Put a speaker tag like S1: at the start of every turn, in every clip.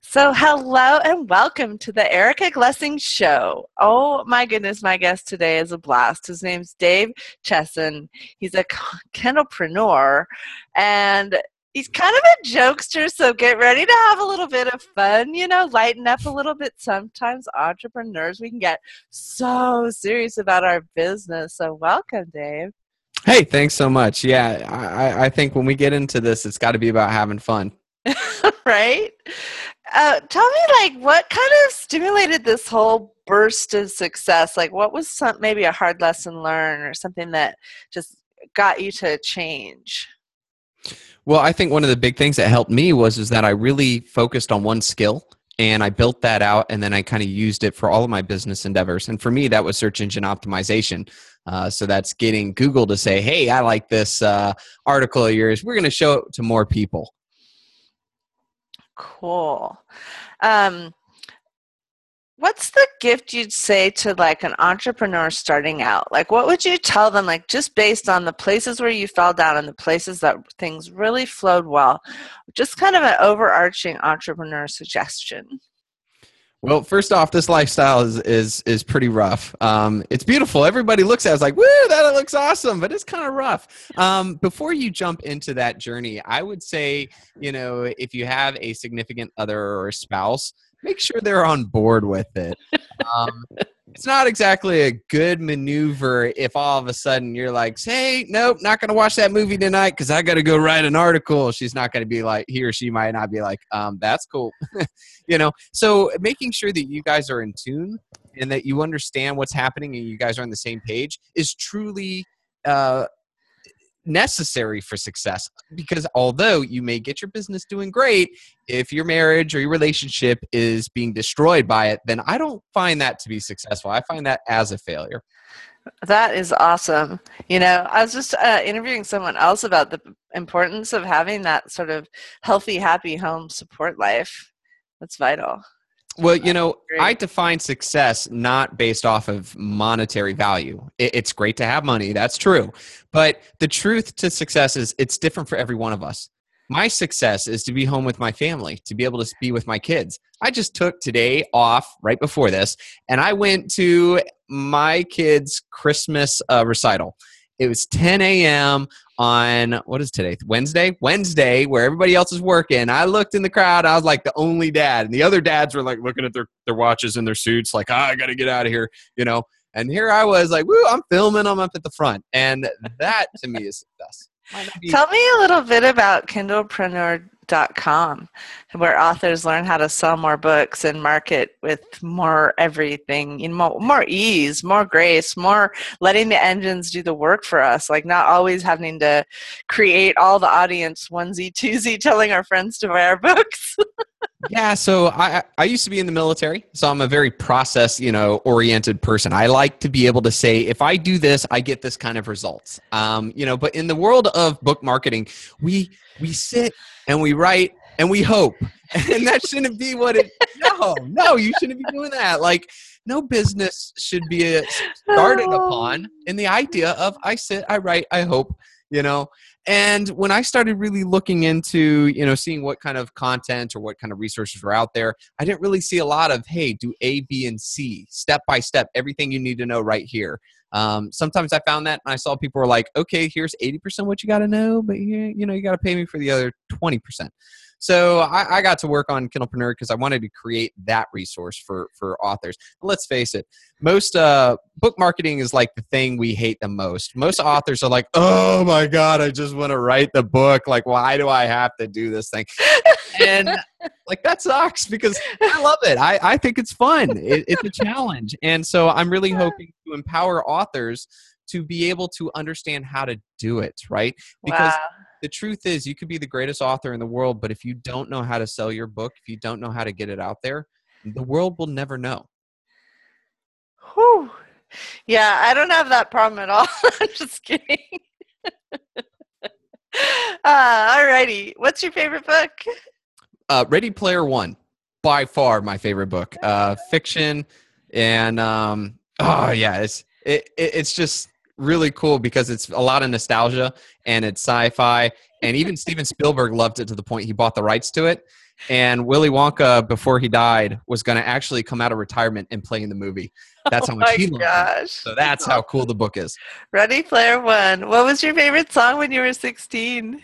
S1: So, hello and welcome to the Erica Glessing Show. Oh my goodness, my guest today is a blast. His name's Dave Chesson. He's a Kindlepreneur and he's kind of a jokester, so get ready to have a little bit of fun, lighten up a little bit. Sometimes entrepreneurs, we can get so serious about our business. So, welcome, Dave.
S2: Hey, thanks so much. Yeah, I think when we get into this, it's got to be about having fun.
S1: Right? Tell me, what kind of stimulated this whole burst of success? Like, what was maybe a hard lesson learned or something that just got you to change?
S2: Well, I think one of the big things that helped me was that I really focused on one skill and I built that out, and then I kind of used it for all of my business endeavors. And for me, that was search engine optimization. So that's getting Google to say, hey, I like this article of yours. We're going to show it to more people.
S1: Cool. What's the gift you'd say to like an entrepreneur starting out? Like, what would you tell them, like just based on the places where you fell down and the places that things really flowed well? Just kind of an overarching entrepreneur suggestion.
S2: Well, first off, this lifestyle is pretty rough. It's beautiful. Everybody looks at it like, woo, that looks awesome, but it's kind of rough. Before you jump into that journey, I would say, if you have a significant other or a spouse, make sure they're on board with it. It's not exactly a good maneuver if all of a sudden you're like, hey, nope, not going to watch that movie tonight because I got to go write an article. She's not going to be like, he or she might not be like, that's cool. So making sure that you guys are in tune and that you understand what's happening and you guys are on the same page is truly necessary for success, because although you may get your business doing great, if your marriage or your relationship is being destroyed by it, then I don't find that to be successful. I find that as a failure.
S1: That is awesome. I was just interviewing someone else about the importance of having that sort of healthy, happy home support life. That's vital.
S2: Well, I define success not based off of monetary value. It's great to have money. That's true. But the truth to success is it's different for every one of us. My success is to be home with my family, to be able to be with my kids. I just took today off right before this, and I went to my kids' Christmas recital. It was 10 a.m. on, what is today? Wednesday, where everybody else is working. I looked in the crowd. I was like the only dad. And the other dads were like looking at their watches and their suits like, I got to get out of here, And here I was like, woo, I'm filming. I'm up at the front. And that to me is success.
S1: Tell me a little bit about Kindlepreneur.com, where authors learn how to sell more books and market with more everything, more ease, more grace, more letting the engines do the work for us, like not always having to create all the audience onesie, twosie, telling our friends to buy our books.
S2: Yeah, so I used to be in the military, so I'm a very process, oriented person. I like to be able to say, if I do this, I get this kind of results. But in the world of book marketing, we sit and we write and we hope, and that shouldn't be what it. No, you shouldn't be doing that. Like, no business should be started upon in the idea of I sit, I write, I hope. And when I started really looking into, seeing what kind of content or what kind of resources were out there, I didn't really see a lot of, hey, do A, B, and C, step by step, everything you need to know right here. Sometimes I found that and I saw people were like, okay, here's 80% what you got to know, but you got to pay me for the other 20%. So I got to work on Kindlepreneur because I wanted to create that resource for authors. Let's face it, most book marketing is like the thing we hate the most. Most authors are like, oh my God, I just want to write the book. Like, why do I have to do this thing? And like, that sucks because I love it. I think it's fun. It's a challenge. And so I'm really hoping to empower authors to be able to understand how to do it, right? Because the truth is, you could be the greatest author in the world, but if you don't know how to sell your book, if you don't know how to get it out there, the world will never know.
S1: Whew. Yeah, I don't have that problem at all. I'm just kidding. Alrighty. What's your favorite book?
S2: Ready Player One, by far my favorite book. Fiction, and it's just really cool because it's a lot of nostalgia and it's sci-fi. And even Steven Spielberg loved it to the point he bought the rights to it. And Willy Wonka, before he died, was going to actually come out of retirement and play in the movie. That's how much he loved it. So that's how cool the book is.
S1: Ready Player One. What was your favorite song when you were 16?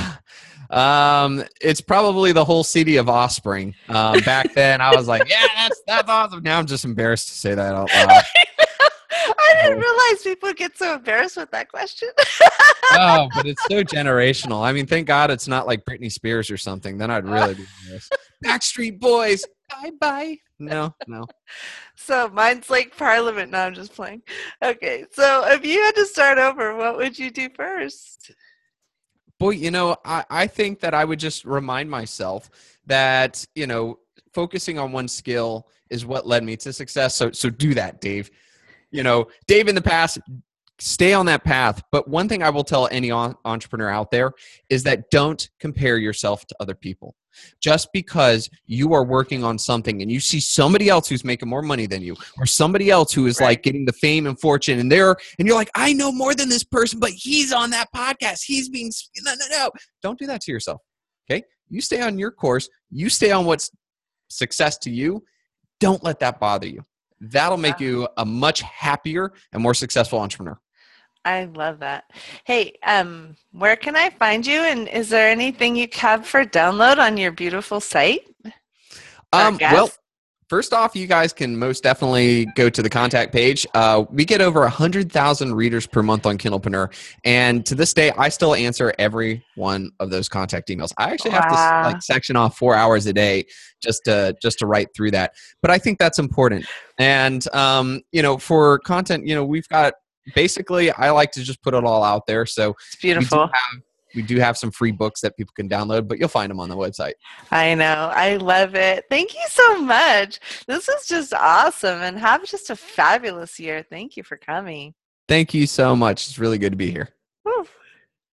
S2: It's probably the whole CD of Offspring. Back then, I was like, yeah, that's awesome. Now I'm just embarrassed to say that out loud.
S1: I didn't realize people get so embarrassed with that question.
S2: Oh, but it's so generational. I mean, thank God it's not like Britney Spears or something. Then I'd really be embarrassed. Backstreet Boys, bye-bye. No.
S1: So mine's like Parliament. No, I'm just playing. Okay, so if you had to start over, what would you do first?
S2: Boy, I think that I would just remind myself that, focusing on one skill is what led me to success. So do that, Dave. Dave in the past, stay on that path. But one thing I will tell any entrepreneur out there is that don't compare yourself to other people. Just because you are working on something and you see somebody else who's making more money than you, or somebody else who is like getting the fame and fortune, and you're like, I know more than this person, but he's on that podcast. He's being no. Don't do that to yourself. Okay, you stay on your course. You stay on what's success to you. Don't let that bother you. That'll make you a much happier and more successful entrepreneur.
S1: I love that. Hey, where can I find you? And is there anything you have for download on your beautiful site?
S2: Well, first off, you guys can most definitely go to the contact page. We get over 100,000 readers per month on Kindlepreneur. And to this day, I still answer every one of those contact emails. I actually have to section off 4 hours a day just to write through that. But I think that's important. And, for content, we've got, basically, I like to just put it all out there. So
S1: it's beautiful.
S2: We do have some free books that people can download, but you'll find them on the website.
S1: I know. I love it. Thank you so much. This is just awesome. And have just a fabulous year. Thank you for coming.
S2: Thank you so much. It's really good to be here.